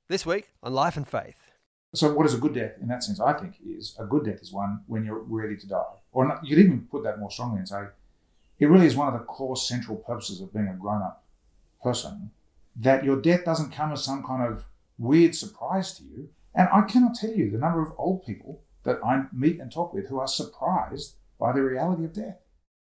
This week on Life and Faith. So what is a good death in that sense, I think, is a good death is one when you're ready to die. Or not, you could even put that more strongly and say, it really is one of the core central purposes of being a grown-up person, that your death doesn't come as some kind of weird surprise to you. And I cannot tell you the number of old people that I meet and talk with who are surprised by the reality of death.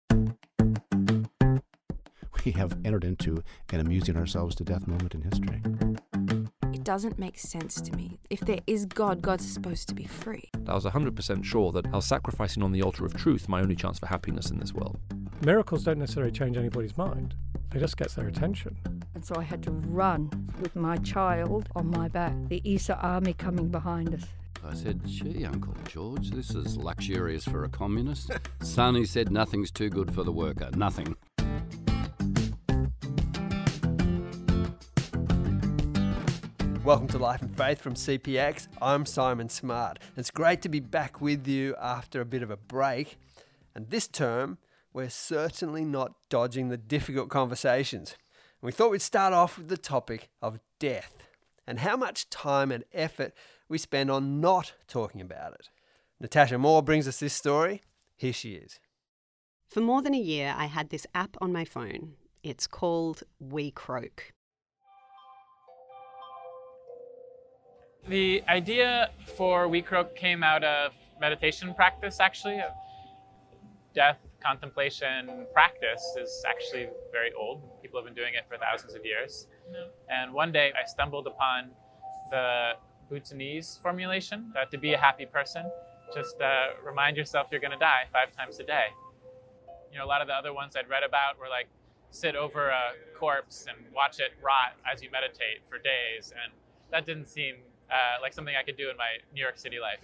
We have entered into an amusing ourselves to death moment in history. It doesn't make sense to me. If there is God, God's supposed to be free. I was 100% sure that I was sacrificing on the altar of truth my only chance for happiness in this world. Miracles don't necessarily change anybody's mind. They just get their attention. And so I had to run with my child on my back, the ESA army coming behind us. I said, gee, Uncle George, this is luxurious for a communist. Son, he said, nothing's too good for the worker, nothing. Welcome to Life and Faith from CPX. I'm Simon Smart. It's great to be back with you after a bit of a break. And this term, we're certainly not dodging the difficult conversations. We thought we'd start off with the topic of death and how much time and effort we spend on not talking about it. Natasha Moore brings us this story. Here she is. For more than a year, I had this app on my phone. It's called We Croak. The idea for We Croak came out of meditation practice, actually. Death contemplation practice is actually very old. People have been doing it for thousands of years. And one day I stumbled upon the Bhutanese formulation that to be a happy person, just remind yourself you're going to die 5 times a day. You know, a lot of the other ones I'd read about were like sit over a corpse and watch it rot as you meditate for days. And that didn't seem like something I could do in my New York City life.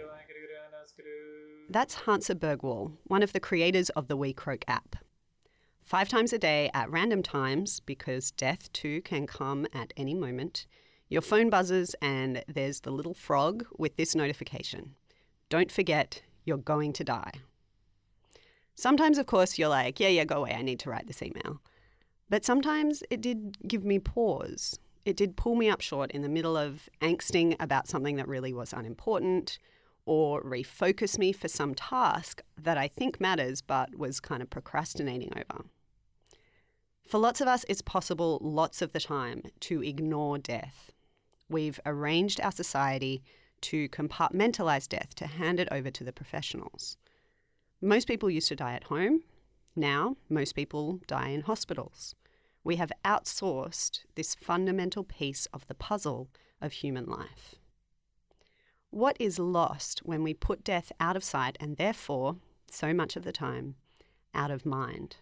That's Hansa Bergwall, one of the creators of the We Croak app. 5 times a day at random times, because death too can come at any moment, your phone buzzes and there's the little frog with this notification. Don't forget, you're going to die. Sometimes, of course, you're like, yeah, go away, I need to write this email. But sometimes it did give me pause. It did pull me up short in the middle of angsting about something that really was unimportant, or refocus me for some task that I think matters but was kind of procrastinating over. For lots of us, it's possible lots of the time to ignore death. We've arranged our society to compartmentalize death, to hand it over to the professionals. Most people used to die at home. Now, most people die in hospitals. We have outsourced this fundamental piece of the puzzle of human life. What is lost when we put death out of sight and therefore, so much of the time, out of mind?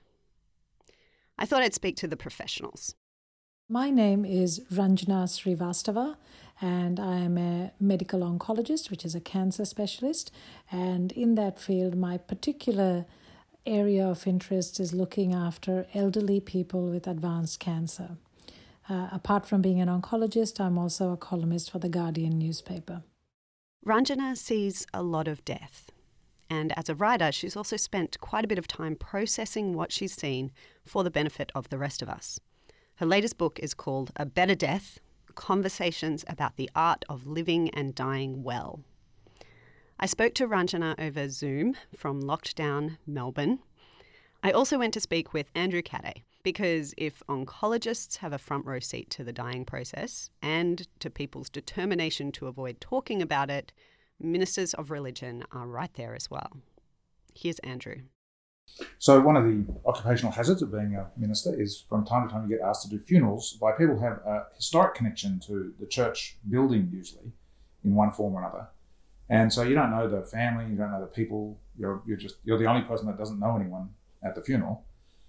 I thought I'd speak to the professionals. My name is Ranjana Srivastava, and I am a medical oncologist, which is a cancer specialist. And in that field, my particular area of interest is looking after elderly people with advanced cancer. Apart from being an oncologist, I'm also a columnist for the Guardian newspaper. Ranjana sees a lot of death. And as a writer, she's also spent quite a bit of time processing what she's seen for the benefit of the rest of us. Her latest book is called A Better Death: Conversations about the Art of Living and Dying Well. I spoke to Ranjana over Zoom from locked-down Melbourne. I also went to speak with Andrew Cadday, because if oncologists have a front row seat to the dying process and to people's determination to avoid talking about it, ministers of religion are right there as well. Here's Andrew. So one of the occupational hazards of being a minister is from time to time you get asked to do funerals by people who have a historic connection to the church building, usually, in one form or another. And so you don't know the family, you don't know the people, you're the only person that doesn't know anyone at the funeral.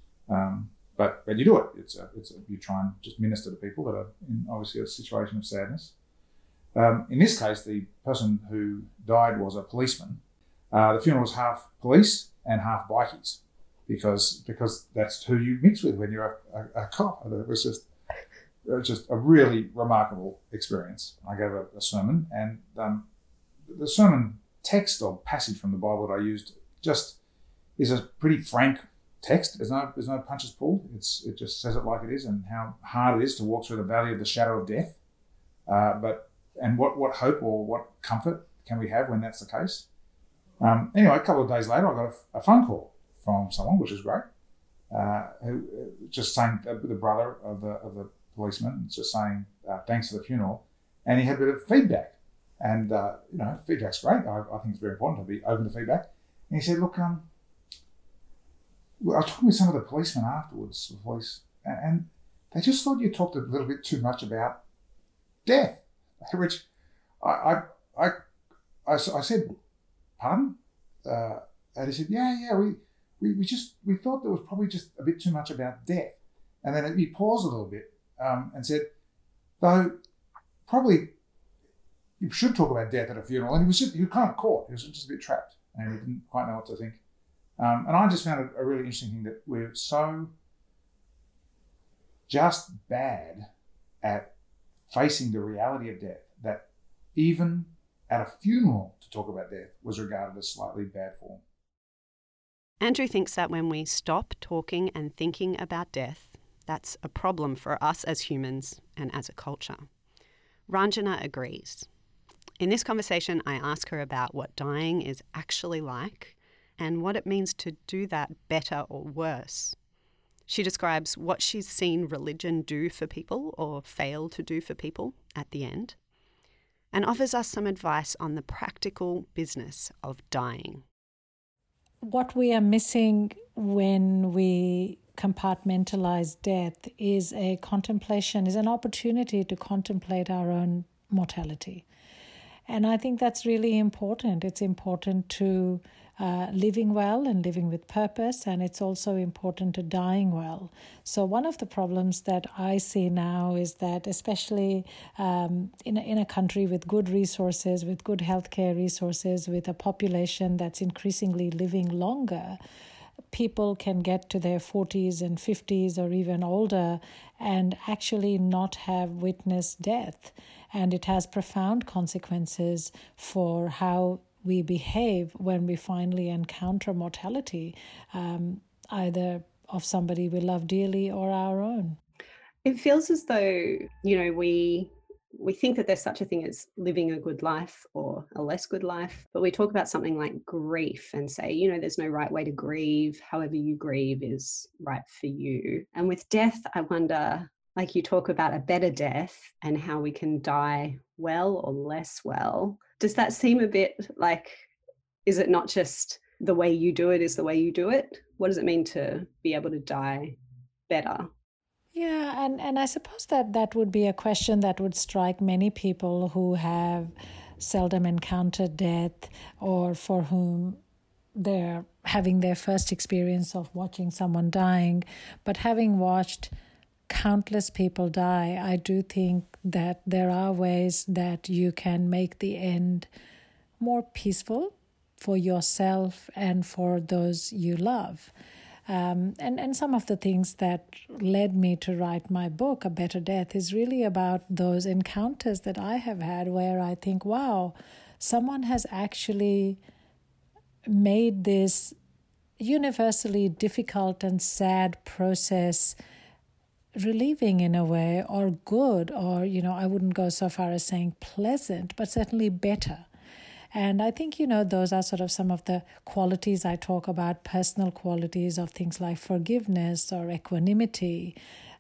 But you do it. You try and just minister to people that are in obviously a situation of sadness. In this case, the person who died was a policeman. The funeral was half police and half bikies, because that's who you mix with when you're a cop. It was just a really remarkable experience. I gave a sermon, and the sermon text or passage from the Bible that I used just is a pretty frank text. There's no punches pulled. It just says it like it is, and how hard it is to walk through the valley of the shadow of death. And what hope or what comfort can we have when that's the case? Anyway, a couple of days later, I got a phone call from someone, which is great, who just saying, the brother of the policeman, just saying thanks for the funeral, and he had a bit of feedback, and feedback's great. I think it's very important to be open to feedback. And he said, look, I was talking with some of the policemen afterwards, and they just thought you talked a little bit too much about death, which I said, pardon? And he said, yeah, we thought there was probably just a bit too much about death. And then he paused a little bit and said, though probably you should talk about death at a funeral. And he was kind of caught. He was just a bit trapped and he didn't quite know what to think. And I just found it a really interesting thing that we're so just bad at facing the reality of death that even at a funeral to talk about death was regarded as slightly bad form. Andrew thinks that when we stop talking and thinking about death, that's a problem for us as humans and as a culture. Ranjana agrees. In this conversation, I ask her about what dying is actually like and what it means to do that better or worse. She describes what she's seen religion do for people or fail to do for people at the end, and offers us some advice on the practical business of dying. What we are missing when we compartmentalize death is a contemplation, is an opportunity to contemplate our own mortality. And I think that's really important. It's important to living well and living with purpose, and it's also important to dying well. So one of the problems that I see now is that, especially in a country with good resources, with good healthcare resources, with a population that's increasingly living longer, people can get to their 40s and 50s or even older and actually not have witnessed death. And it has profound consequences for how we behave when we finally encounter mortality, either of somebody we love dearly or our own. It feels as though, we think that there's such a thing as living a good life or a less good life, but we talk about something like grief and say, there's no right way to grieve. However you grieve is right for you. And with death, I wonder, like you talk about a better death and how we can die well or less well. Does that seem a bit like, is it not just the way you do it is the way you do it? What does it mean to be able to die better? Yeah, and I suppose that would be a question that would strike many people who have seldom encountered death or for whom they're having their first experience of watching someone dying. But having watched countless people die, I do think that there are ways that you can make the end more peaceful for yourself and for those you love. And some of the things that led me to write my book, A Better Death, is really about those encounters that I have had where I think, wow, someone has actually made this universally difficult and sad process relieving in a way, or good, or, I wouldn't go so far as saying pleasant, but certainly better. And I think, those are sort of some of the qualities I talk about, personal qualities of things like forgiveness or equanimity,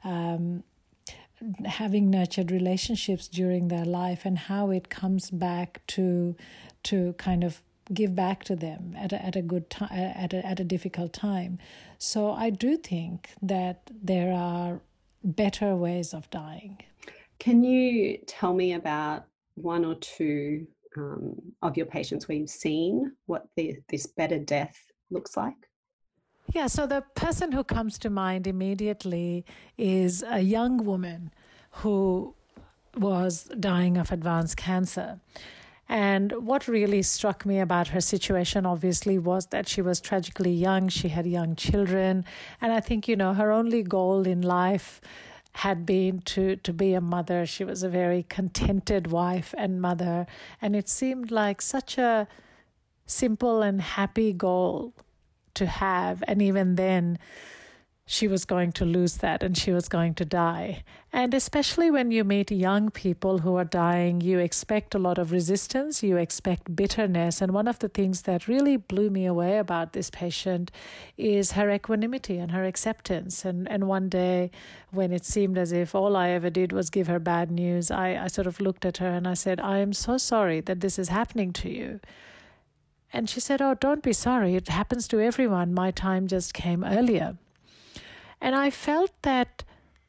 having nurtured relationships during their life and how it comes back to kind of give back to them at a good time, at a difficult time. So I do think that there are better ways of dying. Can you tell me about one or two of your patients where you've seen what this better death looks like? Yeah, so the person who comes to mind immediately is a young woman who was dying of advanced cancer. And what really struck me about her situation, obviously, was that she was tragically young. She had young children. And I think, her only goal in life had been to be a mother. She was a very contented wife and mother. And it seemed like such a simple and happy goal to have. And even then, she was going to lose that and she was going to die. And especially when you meet young people who are dying, you expect a lot of resistance, you expect bitterness. And one of the things that really blew me away about this patient is her equanimity and her acceptance. And one day when it seemed as if all I ever did was give her bad news, I sort of looked at her and I said, I am so sorry that this is happening to you. And she said, oh, don't be sorry. It happens to everyone. My time just came earlier. And I felt that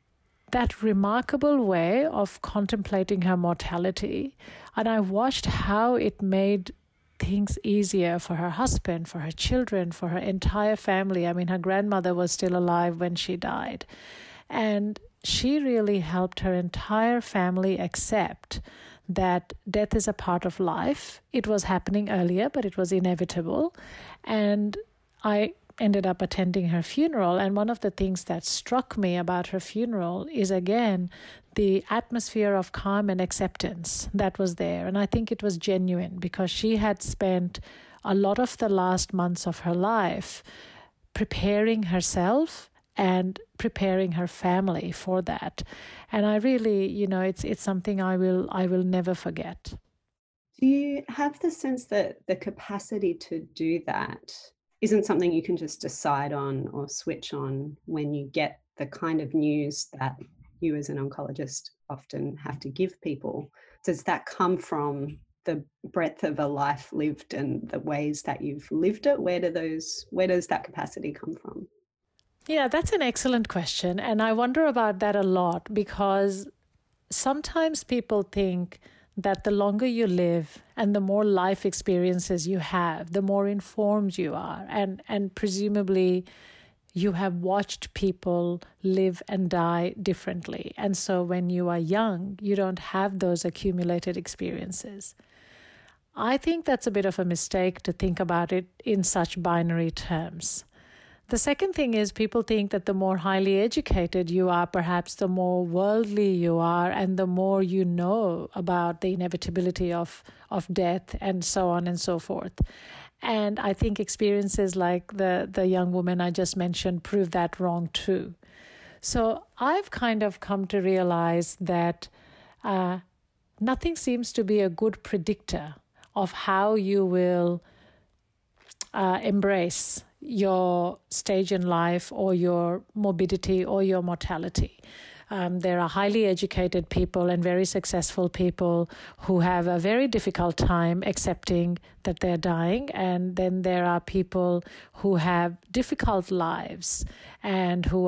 remarkable way of contemplating her mortality, and I watched how it made things easier for her husband, for her children, for her entire family. I mean, her grandmother was still alive when she died. And she really helped her entire family accept that death is a part of life. It was happening earlier, but it was inevitable. And I ended up attending her funeral, and one of the things that struck me about her funeral is, again, the atmosphere of calm and acceptance that was there. And I think it was genuine because she had spent a lot of the last months of her life preparing herself and preparing her family for that. And I really, it's something I will never forget. Do you have the sense that the capacity to do that isn't something you can just decide on or switch on when you get the kind of news that you as an oncologist often have to give people? Does that come from the breadth of a life lived and the ways that you've lived it? Where does that capacity come from? Yeah, that's an excellent question. And I wonder about that a lot because sometimes people think that the longer you live and the more life experiences you have, the more informed you are. And presumably you have watched people live and die differently. And so when you are young, you don't have those accumulated experiences. I think that's a bit of a mistake to think about it in such binary terms. The second thing is people think that the more highly educated you are, perhaps the more worldly you are and the more you know about the inevitability of death and so on and so forth. And I think experiences like the young woman I just mentioned prove that wrong too. So I've kind of come to realize that nothing seems to be a good predictor of how you will embrace your stage in life or your morbidity or your mortality. There are highly educated people and very successful people who have a very difficult time accepting that they're dying. And then there are people who have difficult lives and who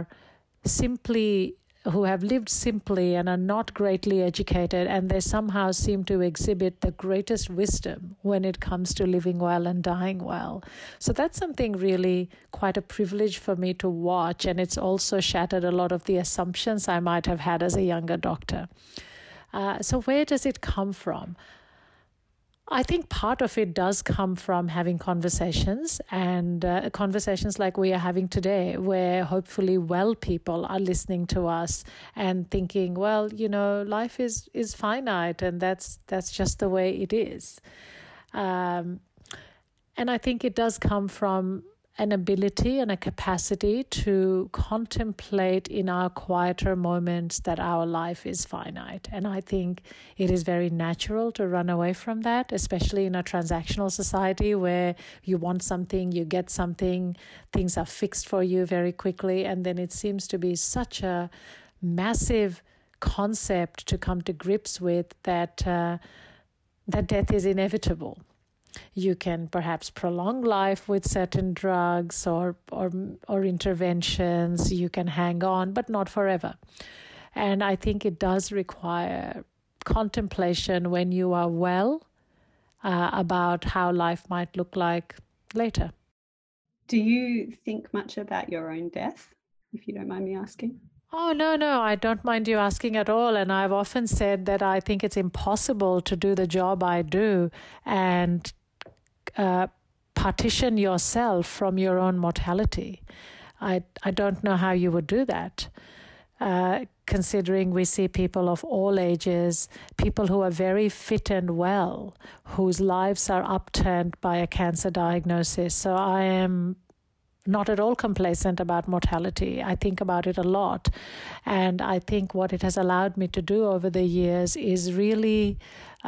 have lived simply and are not greatly educated, and they somehow seem to exhibit the greatest wisdom when it comes to living well and dying well. So that's something really quite a privilege for me to watch, and it's also shattered a lot of the assumptions I might have had as a younger doctor. So where does it come from? I think part of it does come from having conversations and conversations like we are having today, where hopefully well people are listening to us and thinking, well, life is finite and that's just the way it is. And I think it does come from an ability and a capacity to contemplate in our quieter moments that our life is finite. And I think it is very natural to run away from that, especially in a transactional society where you want something, you get something, things are fixed for you very quickly. And then it seems to be such a massive concept to come to grips with that death is inevitable. You can perhaps prolong life with certain drugs or interventions. You can hang on, but not forever. And I think it does require contemplation when you are well about how life might look like later. Do you think much about your own death, if you don't mind me asking? Oh, no, I don't mind you asking at all. And I've often said that I think it's impossible to do the job I do and partition yourself from your own mortality. I don't know how you would do that, considering we see people of all ages, people who are very fit and well, whose lives are upturned by a cancer diagnosis. So I am not at all complacent about mortality. I think about it a lot. And I think what it has allowed me to do over the years is really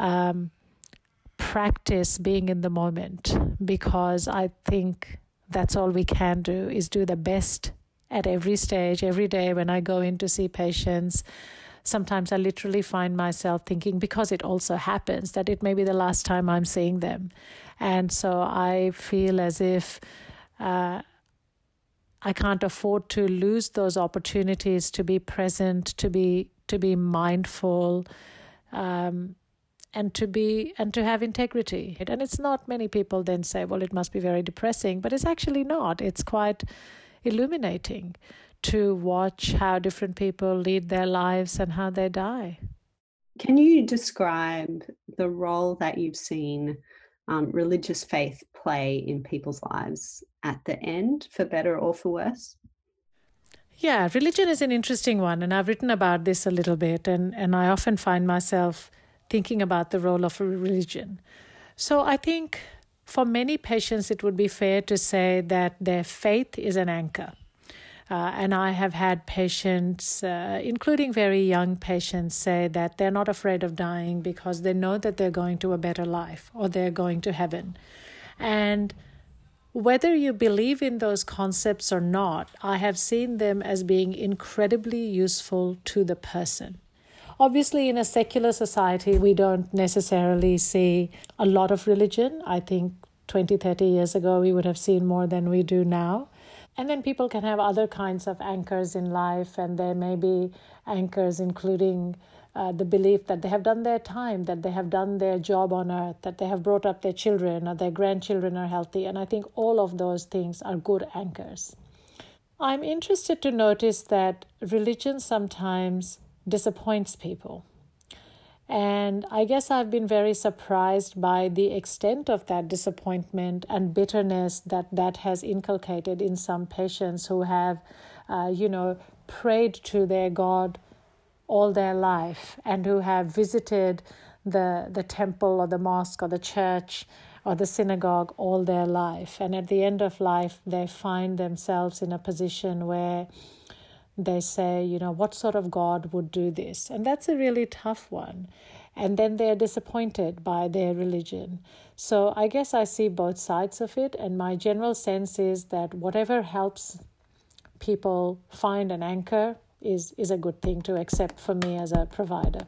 practice being in the moment, because I think that's all we can do, is do the best at every stage, every day when I go in to see patients. Sometimes I literally find myself thinking, because it also happens, that it may be the last time I'm seeing them. And so I feel as if I can't afford to lose those opportunities to be present, to be mindful, and to have integrity. And it's not, many people then say, well, it must be very depressing, but it's actually not. It's quite illuminating to watch how different people lead their lives and how they die. Can you describe the role that you've seen religious faith play in people's lives at the end, for better or for worse? Yeah, religion is an interesting one, and I've written about this a little bit, and I often find myself thinking about the role of religion. So I think for many patients it would be fair to say that their faith is an anchor. And I have had patients, including very young patients, say that they're not afraid of dying because they know that they're going to a better life or they're going to heaven. And whether you believe in those concepts or not, I have seen them as being incredibly useful to the person. Obviously, in a secular society, we don't necessarily see a lot of religion. I think 20, 30 years ago, we would have seen more than we do now. And then people can have other kinds of anchors in life, and there may be anchors including the belief that they have done their time, that they have done their job on earth, that they have brought up their children or their grandchildren are healthy. And I think all of those things are good anchors. I'm interested to notice that religion sometimes disappoints people. And I guess I've been very surprised by the extent of that disappointment and bitterness that has inculcated in some patients who have, prayed to their God all their life and who have visited the temple or the mosque or the church or the synagogue all their life. And at the end of life, they find themselves in a position where they say, what sort of God would do this? And that's a really tough one. And then they're disappointed by their religion. So I guess I see both sides of it. And my general sense is that whatever helps people find an anchor is a good thing to accept for me as a provider.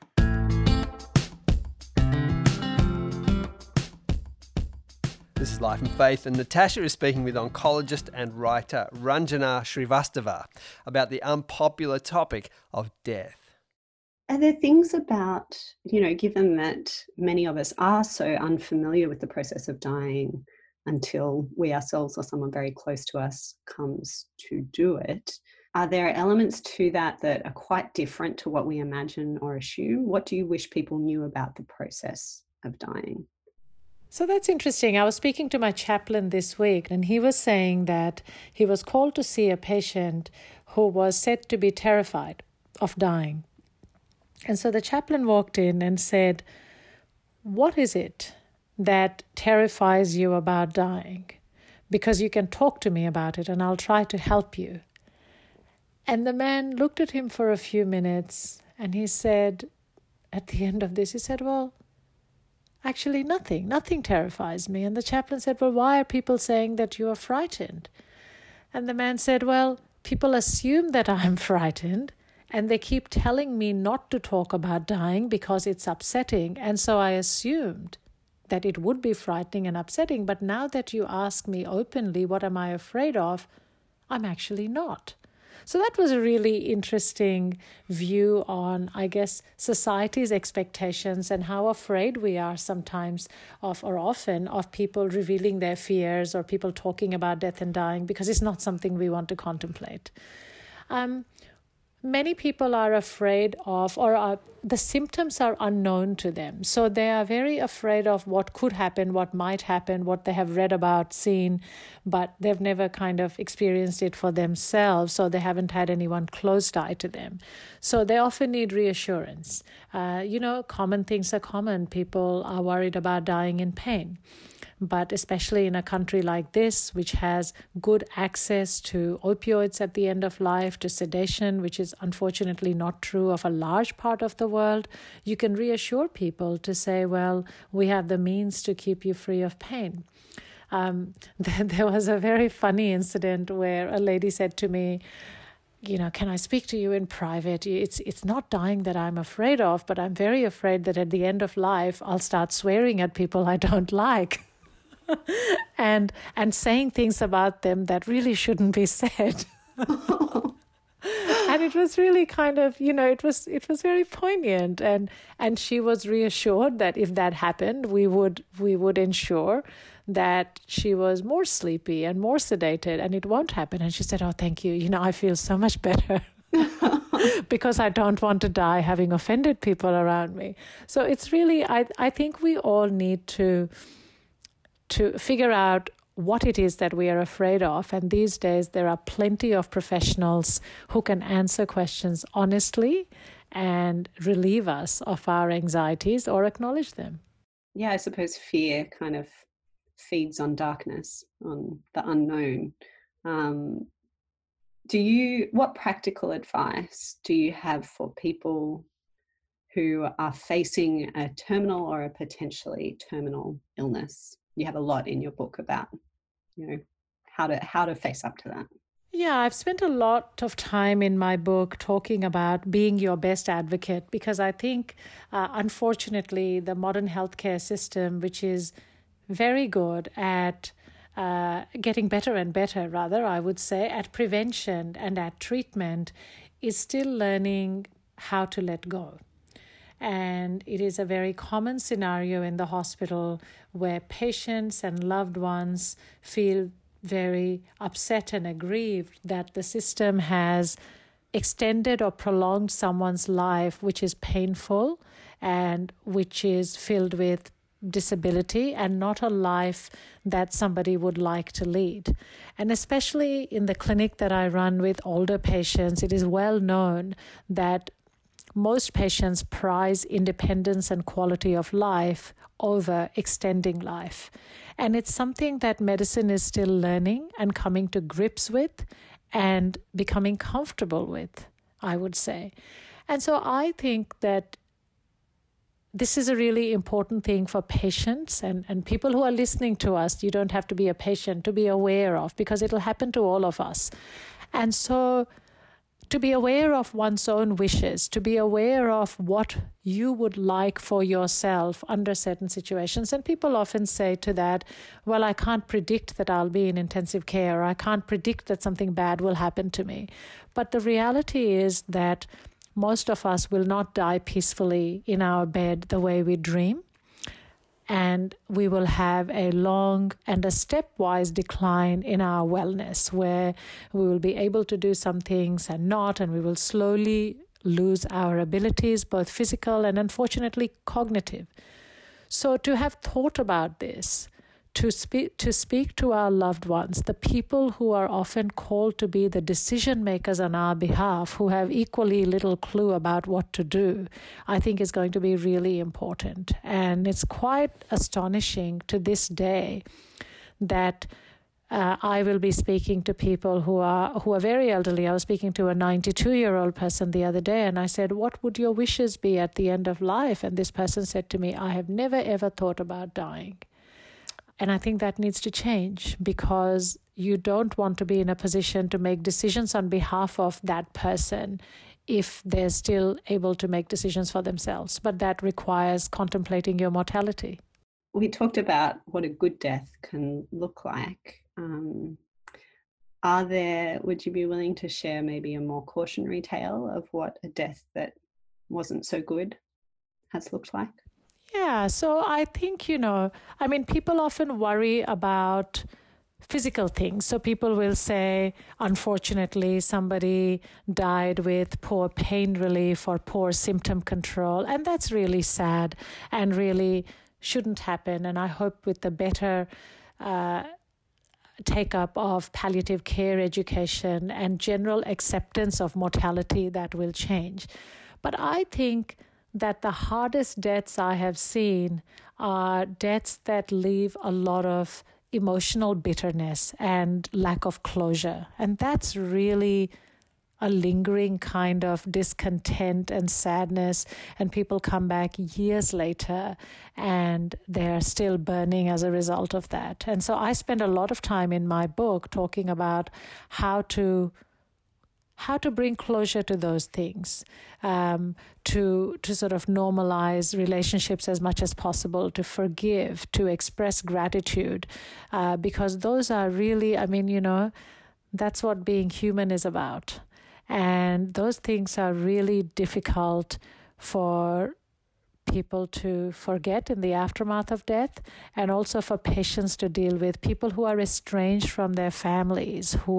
This is Life and Faith, and Natasha is speaking with oncologist and writer Ranjana Srivastava about the unpopular topic of death. Are there things about, given that many of us are so unfamiliar with the process of dying until we ourselves or someone very close to us comes to do it, are there elements to that are quite different to what we imagine or assume? What do you wish people knew about the process of dying? So that's interesting. I was speaking to my chaplain this week, and he was saying that he was called to see a patient who was said to be terrified of dying. And so the chaplain walked in and said, "What is it that terrifies you about dying? Because you can talk to me about it and I'll try to help you." And the man looked at him for a few minutes and he said, at the end of this, he said, "Well, actually nothing terrifies me." And the chaplain said, "Well, why are people saying that you are frightened?" And the man said, "Well, people assume that I'm frightened and they keep telling me not to talk about dying because it's upsetting. And so I assumed that it would be frightening and upsetting. But now that you ask me openly, what am I afraid of? I'm actually not." So that was a really interesting view on, I guess, society's expectations and how afraid we are sometimes often of people revealing their fears or people talking about death and dying, because it's not something we want to contemplate. Many people are afraid of, the symptoms are unknown to them. So they are very afraid of what could happen, what might happen, what they have read about, seen, but they've never kind of experienced it for themselves, so they haven't had anyone close die to them. So they often need reassurance. Common things are common. People are worried about dying in pain. but especially in a country like this, which has good access to opioids at the end of life, to sedation, which is unfortunately not true of a large part of the world, you can reassure people to say, well, we have the means to keep you free of pain. There was a very funny incident where a lady said to me, can I speak to you in private? It's not dying that I'm afraid of, but I'm very afraid that at the end of life, I'll start swearing at people I don't like and saying things about them that really shouldn't be said. And it was really kind of, it was very poignant. And she was reassured that if that happened, we would ensure that she was more sleepy and more sedated, and it won't happen. And she said, oh, thank you. I feel so much better because I don't want to die having offended people around me. So it's really, I think we all need to figure out what it is that we are afraid of. And these days, there are plenty of professionals who can answer questions honestly and relieve us of our anxieties or acknowledge them. Yeah, I suppose fear kind of feeds on darkness, on the unknown. What practical advice do you have for people who are facing a terminal or a potentially terminal illness? You have a lot in your book about, how to face up to that. Yeah, I've spent a lot of time in my book talking about being your best advocate, because I think, unfortunately, the modern healthcare system, which is very good at getting better and better, rather, I would say, at prevention and at treatment, is still learning how to let go. And it is a very common scenario in the hospital where patients and loved ones feel very upset and aggrieved that the system has extended or prolonged someone's life, which is painful and which is filled with disability and not a life that somebody would like to lead. And especially in the clinic that I run with older patients, it is well known that most patients prize independence and quality of life over extending life. And it's something that medicine is still learning and coming to grips with and becoming comfortable with, I would say. And so I think that this is a really important thing for patients and people who are listening to us. You don't have to be a patient to be aware of, because it'll happen to all of us. And so to be aware of one's own wishes, to be aware of what you would like for yourself under certain situations. And people often say to that, well, I can't predict that I'll be in intensive care, or I can't predict that something bad will happen to me. But the reality is that most of us will not die peacefully in our bed the way we dream. And we will have a long and a stepwise decline in our wellness, where we will be able to do some things and not, and we will slowly lose our abilities, both physical and unfortunately cognitive. So to have thought about this, to speak to our loved ones, the people who are often called to be the decision makers on our behalf, who have equally little clue about what to do, I think is going to be really important. And it's quite astonishing to this day that I will be speaking to people who are very elderly. I was speaking to a 92-year-old person the other day, and I said, what would your wishes be at the end of life? And this person said to me, I have never ever thought about dying. And I think that needs to change, because you don't want to be in a position to make decisions on behalf of that person if they're still able to make decisions for themselves. But that requires contemplating your mortality. We talked about what a good death can look like. Would you be willing to share maybe a more cautionary tale of what a death that wasn't so good has looked like? Yeah, so I think, people often worry about physical things. So people will say, unfortunately, somebody died with poor pain relief or poor symptom control. And that's really sad and really shouldn't happen. And I hope with the better take-up of palliative care education and general acceptance of mortality, that will change. But I think that the hardest deaths I have seen are deaths that leave a lot of emotional bitterness and lack of closure. And that's really a lingering kind of discontent and sadness, and people come back years later and they're still burning as a result of that. And so I spend a lot of time in my book talking about how to bring closure to those things, to sort of normalize relationships as much as possible, to forgive, to express gratitude, because those are really, that's what being human is about. And those things are really difficult for people to forget in the aftermath of death, and also for patients to deal with. People who are estranged from their families, who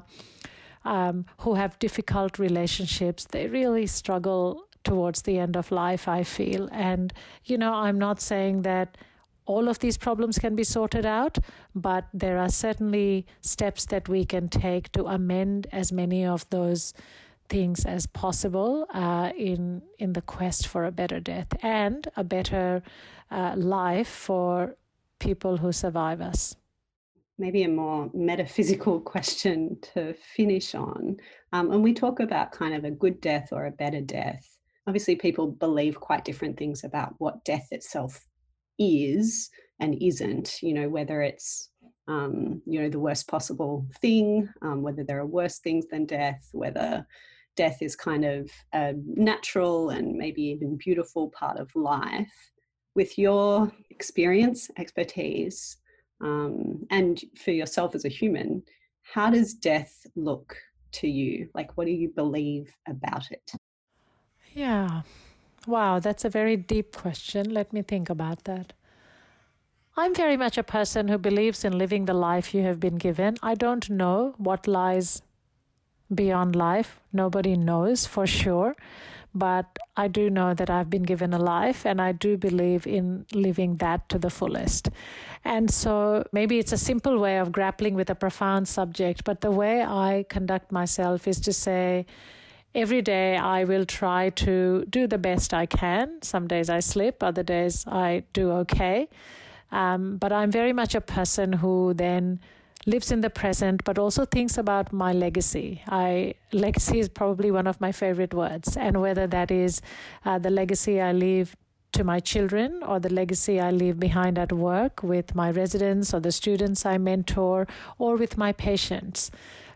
have difficult relationships, they really struggle towards the end of life, I feel. And, I'm not saying that all of these problems can be sorted out, but there are certainly steps that we can take to amend as many of those things as possible in the quest for a better death and a better life for people who survive us. Maybe a more metaphysical question to finish on. When we talk about kind of a good death or a better death, obviously people believe quite different things about what death itself is and isn't, whether it's, the worst possible thing, whether there are worse things than death, whether death is kind of a natural and maybe even beautiful part of life. With your experience, expertise, and for yourself as a human, how does death look to you? Like, what do you believe about it? Yeah. Wow, that's a very deep question. Let me think about that. I'm very much a person who believes in living the life you have been given. I don't know what lies beyond life. Nobody knows for sure. But I do know that I've been given a life, and I do believe in living that to the fullest. And so maybe it's a simple way of grappling with a profound subject, but the way I conduct myself is to say, every day I will try to do the best I can. Some days I slip, other days I do okay. But I'm very much a person who then lives in the present, but also thinks about my legacy. Legacy is probably one of my favorite words. And whether that is the legacy I leave to my children, or the legacy I leave behind at work with my residents or the students I mentor, or with my patients.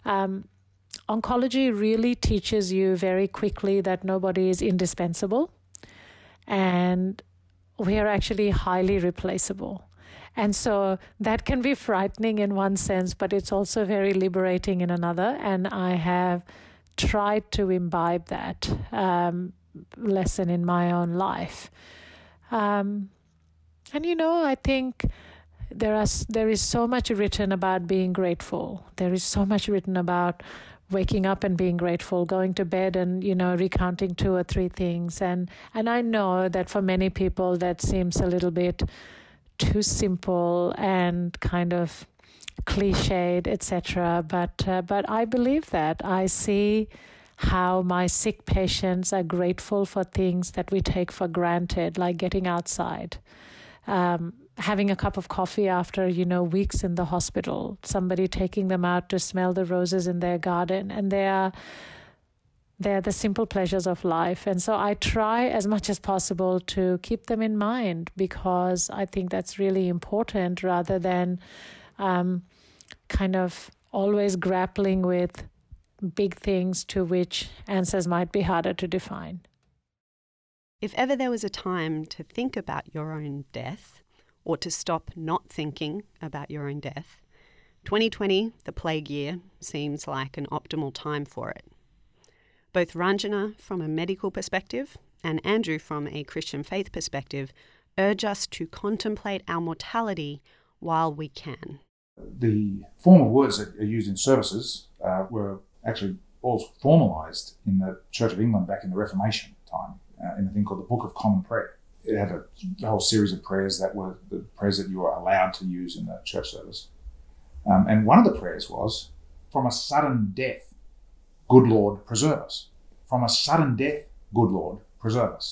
Oncology really teaches you very quickly that nobody is indispensable, and we are actually highly replaceable. And so that can be frightening in one sense, but it's also very liberating in another. And I have tried to imbibe that lesson in my own life. And I think there is so much written about being grateful. There is so much written about waking up and being grateful, going to bed and, recounting 2 or 3 things. And I know that for many people that seems a little bit too simple and kind of cliched, etc. But I believe that. I see how my sick patients are grateful for things that we take for granted, like getting outside, having a cup of coffee after, weeks in the hospital, somebody taking them out to smell the roses in their garden. And they're the simple pleasures of life. And so I try as much as possible to keep them in mind, because I think that's really important, rather than kind of always grappling with big things to which answers might be harder to define. If ever there was a time to think about your own death, or to stop not thinking about your own death, 2020, the plague year, seems like an optimal time for it. Both Ranjana, from a medical perspective, and Andrew, from a Christian faith perspective, urge us to contemplate our mortality while we can. The form of words that are used in services were actually all formalised in the Church of England back in the Reformation time, in a thing called the Book of Common Prayer. It had a whole series of prayers that were the prayers that you were allowed to use in the church service. And one of the prayers was, "From a sudden death, good Lord, preserve us." From a sudden death, good Lord, preserve us.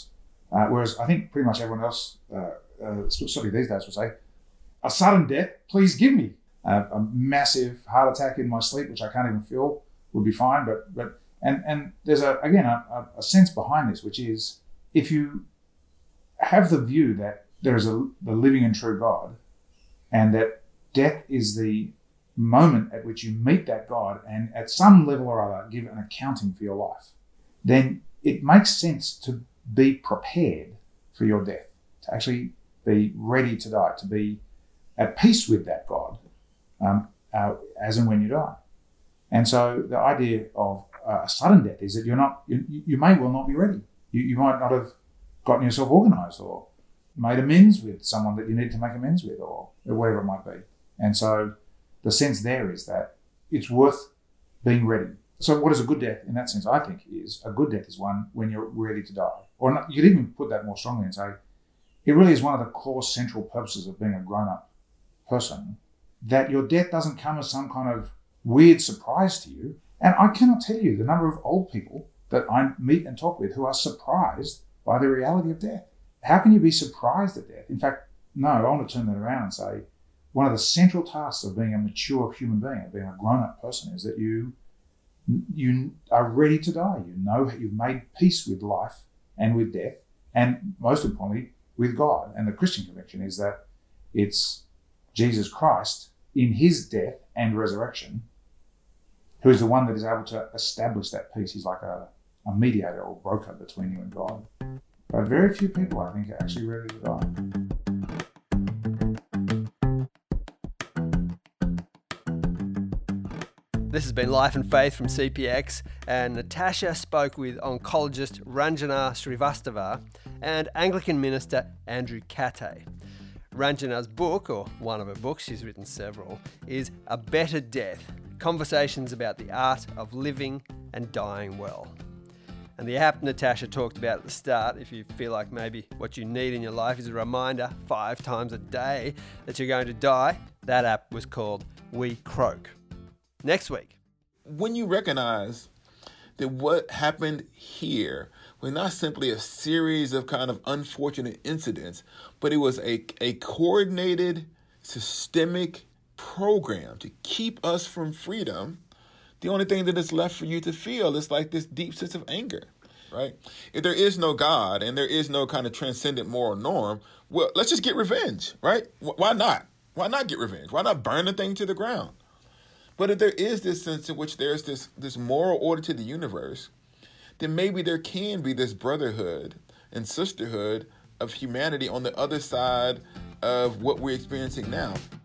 Whereas I think pretty much everyone else, certainly these days, will say, a sudden death, please give me. A massive heart attack in my sleep, which I can't even feel, would be fine. But there's a sense behind this, which is if you have the view that there is the living and true God, and that death is the moment at which you meet that God and at some level or other give an accounting for your life, then it makes sense to be prepared for your death, to actually be ready to die, to be at peace with that God as and when you die. And so the idea of a sudden death is that you may well not be ready. You might not have gotten yourself organised or made amends with someone that you need to make amends with or whatever it might be. And so the sense there is that it's worth being ready. So what is a good death in that sense, I think, is a good death is one when you're ready to die. Or not, you could even put that more strongly and say it really is one of the core central purposes of being a grown-up person, that your death doesn't come as some kind of weird surprise to you. And I cannot tell you the number of old people that I meet and talk with who are surprised by the reality of death. How can you be surprised at death? In fact, no, I want to turn that around and say one of the central tasks of being a mature human being, of being a grown-up person, is that you are ready to die. You know you've made peace with life and with death, and most importantly, with God. And the Christian conviction is that it's Jesus Christ in his death and resurrection who is the one that is able to establish that peace. He's like a mediator or broker between you and God. But very few people, I think, are actually ready to die. This has been Life and Faith from CPX, and Natasha spoke with oncologist Ranjana Srivastava and Anglican minister Andrew Kate. Ranjana's book, or one of her books, she's written several, is A Better Death, Conversations about the Art of Living and Dying Well. And the app Natasha talked about at the start, if you feel like maybe what you need in your life is a reminder 5 times a day that you're going to die, that app was called We Croak. Next week. When you recognize that what happened here was not simply a series of kind of unfortunate incidents, but it was a coordinated, systemic program to keep us from freedom, the only thing that is left for you to feel is like this deep sense of anger, right? If there is no God and there is no kind of transcendent moral norm, well, let's just get revenge, right? Why not? Why not get revenge? Why not burn the thing to the ground? But if there is this sense in which there's this moral order to the universe, then maybe there can be this brotherhood and sisterhood of humanity on the other side of what we're experiencing now.